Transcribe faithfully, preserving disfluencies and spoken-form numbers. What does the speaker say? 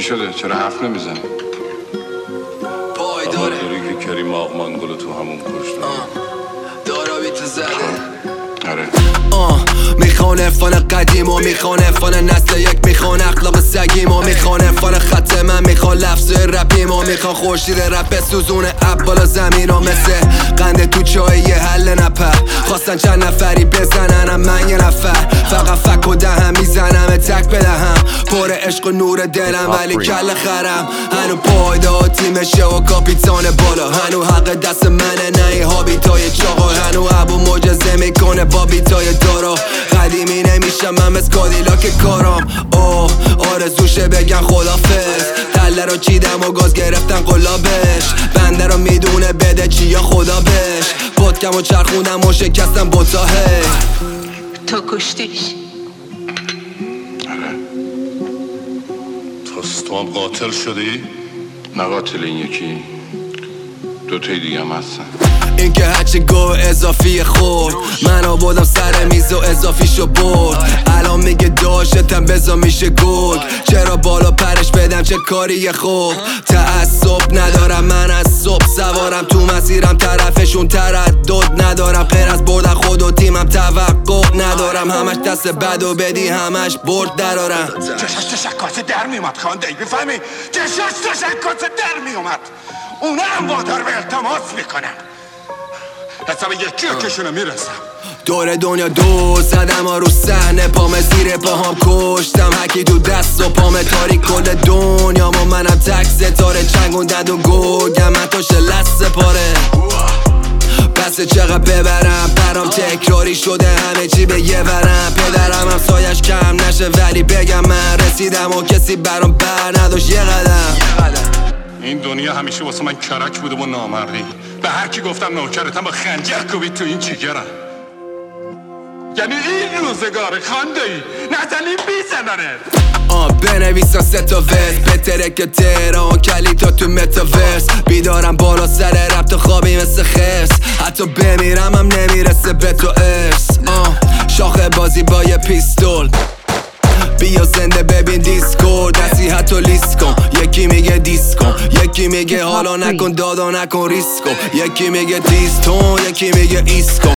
شده؟ چرا حرف نمیزنی؟ پای داره داری که کریم آقمان گلو تو همون کشته دارابی تو زده آره آه میخوان عرفان قدیم و میخوان عرفان نسل یک، میخوان اخلاق سگیم و میخوان عرفان خط من، میخوان لفظ رپیم و میخوان خورشید رپ سوزونه اب بالا زمین و مثل قند تو چای یه حل نپر خواستن چند نفری بزننم من یه نفر فقط فک و دهم میزنم تک بدهم پر عشق و نور دلم ولی کل خرم هنو پایدار تیمشه و کاپیتان بالا هنو حق دست منه نه این هابیتای چاقا هنو ابو معجزه میکنه با بیتای دارا قدیمی نمیشم من مثل کادیلاک کارم اوه آرزوشه بگن خدافظ تله رو چیدم و گاز گرفتن قلابش بنده رو میدونه بده چی یا خدا بش بودکم و چرخوندم و شکستم بوتا هی تو کشتیش آره تو هم قاتل شدی؟ نه قاتل این یکی دوتای دیگه هم هستن این که هرچی گو اضافی خورد من آبادم سر میز و اضافیشو برد الان میگه داشتم بزا میشه گرگ چرا بالا پرش بدم چه کاریه خوب تعصب ندارم من از صبح سوارم تو مسیرم طرفشون تردد ندارم غیر از بردن خود و تیمم توقع ندارم همش دست بد و بدی همش برد درارم چشاش تشکات در میومد خانده ای بفهمی چشاش تشکات در میومد اونه هم وادار به التماس میکنم حساب یکی رو کشونه میرسم دور دنیا دو زدم ها رو صحنه پام زیر پاهام کشتم هکی تو دست و پام تاریک کل دنیا ما منم تک ستاره چنگوندد و گرگم من تاش لست پاره بس چقدر ببرم برام تکراری شده همه چی به یه ورم پدرم هم سایش کم نشه ولی بگم من رسیدم و کسی برام بر نداشت یه قدم این دنیا همیشه واسه من کرک بوده و نامردی به هر کی گفتم نوکرتم با خنجر کوبید تو این جیگرم یعنی این روزگار خانده ای نزنی بیزنانه آه بنویسم سه تا ورس بهتره که تهران کلی تا تو متاورس بیدارم بالا سر رب تا خوابی مثل خرس حتی بمیرم هم نمیرسه به تو ارس آه شاخه بازی با یه پیستول بیا زنده ببین دیسکورد نصیحت و لیست کن یکی میگه دیس کن یکی میگه حالا نکن دادا نکن ریسک کن یکی میگه دیستون یکی میگه ایست کن